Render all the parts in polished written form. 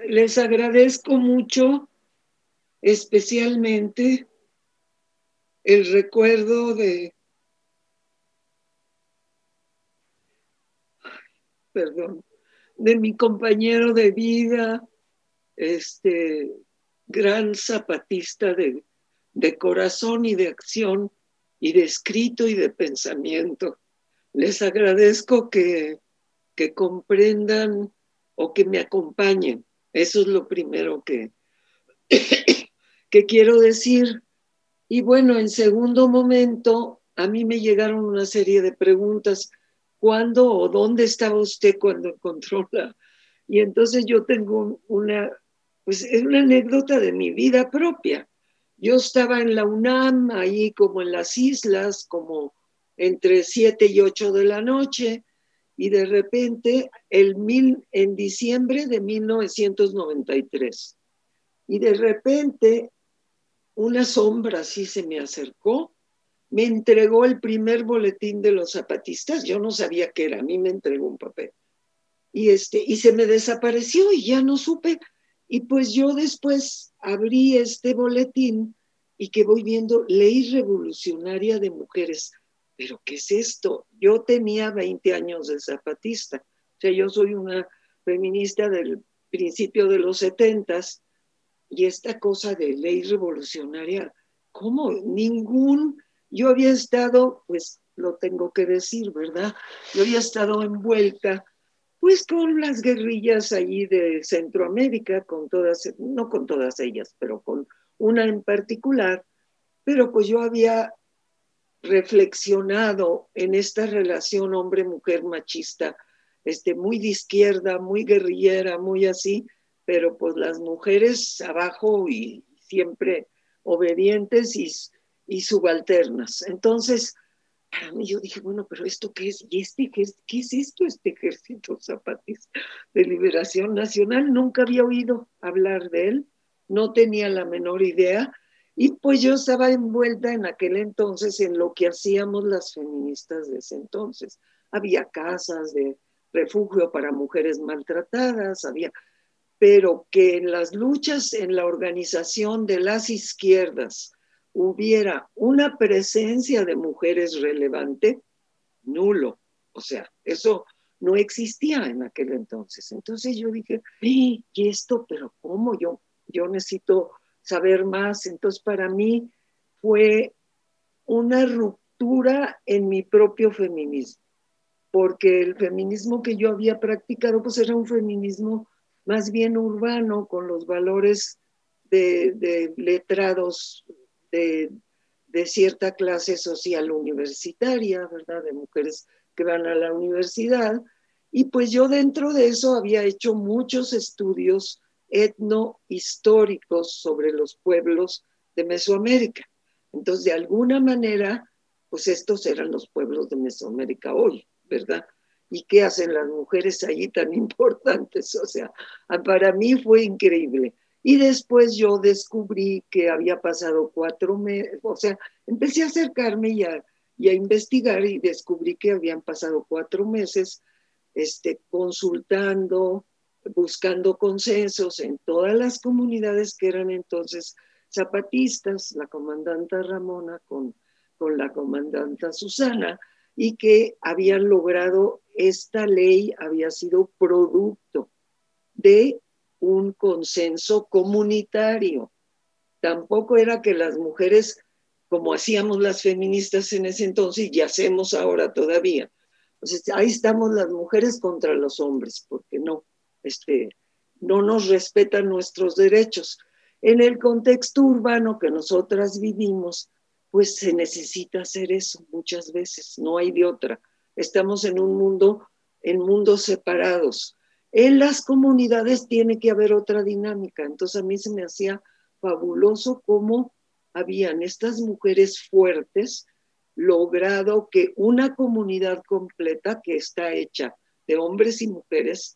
les agradezco mucho, especialmente el recuerdo de mi compañero de vida, gran zapatista de corazón y de acción y de escrito y de pensamiento. Les agradezco que comprendan o que me acompañen. Eso es lo primero que quiero decir. Y bueno, en segundo momento, a mí me llegaron una serie de preguntas. ¿Cuándo o dónde estaba usted cuando encontró la? Y entonces yo tengo pues es una anécdota de mi vida propia. Yo estaba en la UNAM, ahí como en las islas, como entre 7 y 8 de la noche, y de repente en diciembre de 1993, y de repente una sombra así se me acercó, me entregó el primer boletín de los zapatistas, yo no sabía qué era, a mí me entregó un papel, y se me desapareció y ya no supe, y pues yo después abrí este boletín y que voy viendo Ley Revolucionaria de Mujeres. ¿Pero qué es esto? Yo tenía 20 años de zapatista, o sea, yo soy una feminista del principio de los 70s, y esta cosa de ley revolucionaria, ¿cómo? Yo había estado, pues lo tengo que decir, ¿verdad? Yo había estado envuelta, pues con las guerrillas allí de Centroamérica, no con todas ellas, pero con una en particular, pero pues yo había reflexionado en esta relación hombre-mujer machista, muy de izquierda, muy guerrillera, muy así, pero pues las mujeres abajo y siempre obedientes y subalternas. Entonces, para mí yo dije, bueno, pero ¿esto qué es? ¿Y qué es esto, este Ejército Zapatista de Liberación Nacional? Nunca había oído hablar de él, no tenía la menor idea. Y pues yo estaba envuelta en aquel entonces en lo que hacíamos las feministas de ese entonces. Había casas de refugio para mujeres maltratadas, pero que en las luchas, en la organización de las izquierdas, hubiera una presencia de mujeres relevante, nulo. O sea, eso no existía en aquel entonces. Entonces yo dije, ¿y esto? ¿Pero cómo? Yo necesito saber más. Entonces para mí fue una ruptura en mi propio feminismo, porque el feminismo que yo había practicado pues era un feminismo más bien urbano, con los valores de letrados de cierta clase social universitaria, ¿verdad? De mujeres que van a la universidad. Y pues yo dentro de eso había hecho muchos estudios etnohistóricos sobre los pueblos de Mesoamérica. Entonces, de alguna manera, pues estos eran los pueblos de Mesoamérica hoy, ¿verdad? ¿Y qué hacen las mujeres allí tan importantes? O sea, para mí fue increíble. Y después yo descubrí que había pasado 4 meses, o sea, empecé a acercarme y a investigar y descubrí que habían pasado 4 meses consultando, buscando consensos en todas las comunidades que eran entonces zapatistas, la comandanta Ramona con la comandanta Susana, y que habían logrado, esta ley había sido producto de un consenso comunitario. Tampoco era que las mujeres, como hacíamos las feministas en ese entonces y hacemos ahora todavía, pues ahí estamos las mujeres contra los hombres, porque no nos respetan nuestros derechos. En el contexto urbano que nosotras vivimos, pues se necesita hacer eso muchas veces, no hay de otra. Estamos en mundos separados. En las comunidades tiene que haber otra dinámica. Entonces a mí se me hacía fabuloso cómo habían estas mujeres fuertes logrado que una comunidad completa que está hecha de hombres y mujeres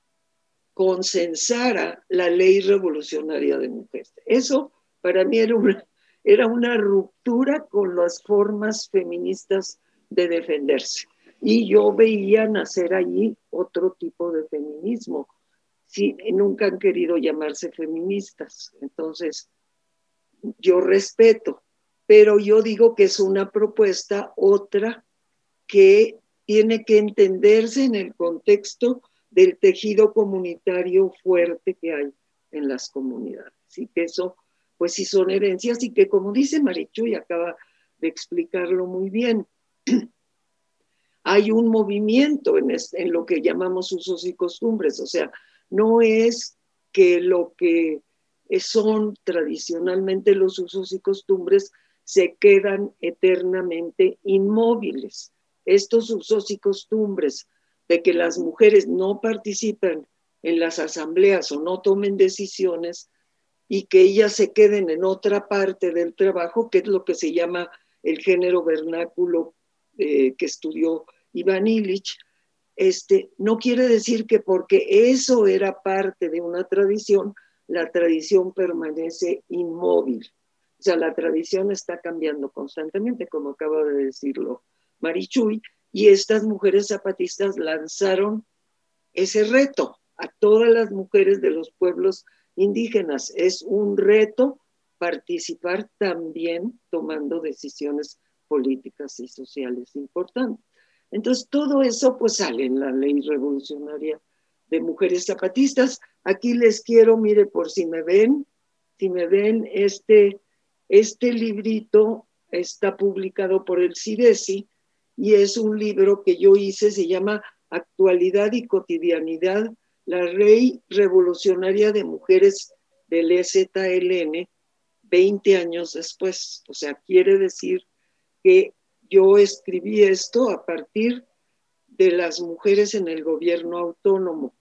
consensara la ley revolucionaria de mujeres. Eso para mí era una ruptura con las formas feministas de defenderse. Y yo veía nacer allí otro tipo de feminismo, sí, nunca han querido llamarse feministas. Entonces, yo respeto, pero yo digo que es una propuesta, otra, que tiene que entenderse en el contexto del tejido comunitario fuerte que hay en las comunidades. Y que eso, pues sí son herencias y que, como dice Marichuy, acaba de explicarlo muy bien, hay un movimiento en lo que llamamos usos y costumbres. O sea, no es que lo que son tradicionalmente los usos y costumbres se quedan eternamente inmóviles. Estos usos y costumbres de que las mujeres no participen en las asambleas o no tomen decisiones y que ellas se queden en otra parte del trabajo, que es lo que se llama el género vernáculo que estudió Iván Illich, no quiere decir que porque eso era parte de una tradición, la tradición permanece inmóvil. O sea, la tradición está cambiando constantemente, como acaba de decirlo Marichuy, y estas mujeres zapatistas lanzaron ese reto a todas las mujeres de los pueblos indígenas. Es un reto participar también tomando decisiones políticas y sociales importantes. Entonces, todo eso pues sale en la ley revolucionaria de mujeres zapatistas. Aquí les quiero, mire, por si me ven, este librito está publicado por el CIDESI y es un libro que yo hice, se llama Actualidad y Cotidianidad, la ley revolucionaria de mujeres del EZLN 20 años después. O sea, quiere decir que yo escribí esto a partir de las mujeres en el gobierno autónomo,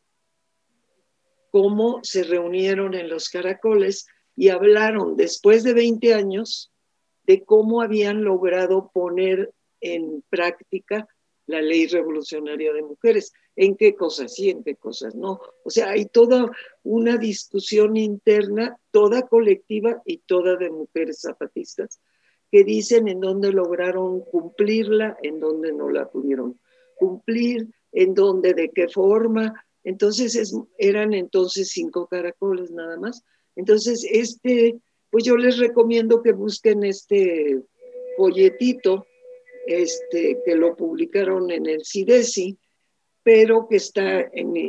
cómo se reunieron en los caracoles y hablaron después de 20 años de cómo habían logrado poner en práctica la ley revolucionaria de mujeres, en qué cosas sí, en qué cosas no. O sea, hay toda una discusión interna, toda colectiva y toda de mujeres zapatistas, que dicen en dónde lograron cumplirla, en dónde no la pudieron cumplir, en dónde, de qué forma. Entonces eran entonces 5 caracoles nada más. Entonces pues yo les recomiendo que busquen este folletito, que lo publicaron en el CIDESI, pero que está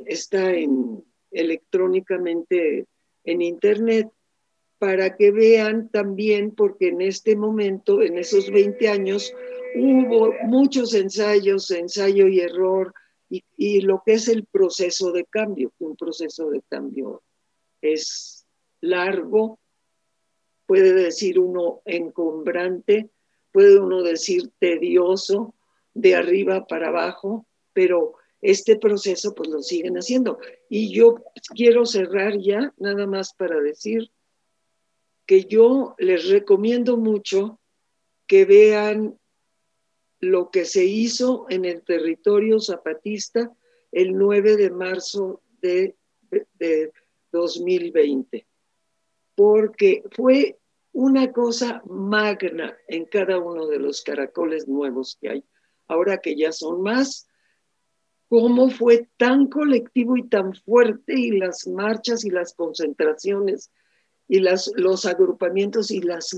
electrónicamente en internet, para que vean también, porque en este momento, en esos 20 años, hubo muchos ensayos, ensayo y error, y lo que es el proceso de cambio, que un proceso de cambio es largo, puede decir uno encumbrante, puede uno decir tedioso, de arriba para abajo, pero este proceso pues lo siguen haciendo. Y yo quiero cerrar ya, nada más para decir que yo les recomiendo mucho que vean lo que se hizo en el territorio zapatista el 9 de marzo de 2020, porque fue una cosa magna en cada uno de los caracoles nuevos que hay, ahora que ya son más, cómo fue tan colectivo y tan fuerte, y las marchas y las concentraciones y los agrupamientos y las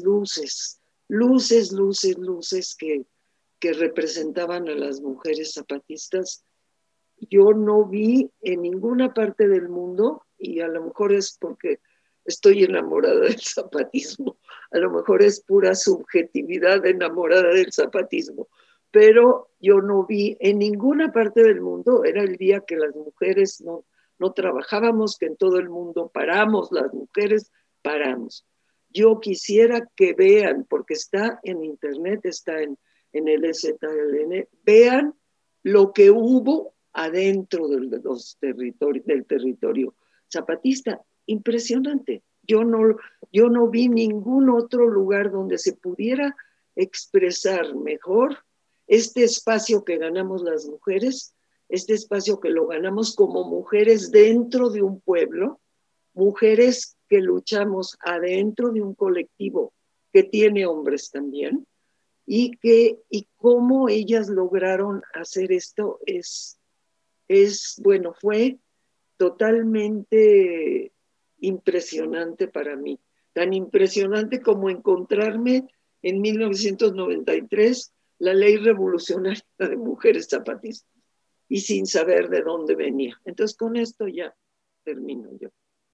luces que representaban a las mujeres zapatistas. Yo no vi en ninguna parte del mundo, y a lo mejor es porque estoy enamorada del zapatismo, a lo mejor es pura subjetividad enamorada del zapatismo, pero yo no vi en ninguna parte del mundo, era el día que las mujeres no trabajábamos, que en todo el mundo paramos, las mujeres paramos. Yo quisiera que vean, porque está en internet, está en el EZLN, vean lo que hubo adentro del territorio zapatista. Impresionante. Yo no vi ningún otro lugar donde se pudiera expresar mejor este espacio que ganamos las mujeres, este espacio que lo ganamos como mujeres dentro de un pueblo, mujeres que luchamos adentro de un colectivo que tiene hombres también, y cómo ellas lograron hacer esto bueno, fue totalmente impresionante para mí. Tan impresionante como encontrarme en 1993 la ley revolucionaria de mujeres zapatistas y sin saber de dónde venía. Entonces con esto ya termino yo.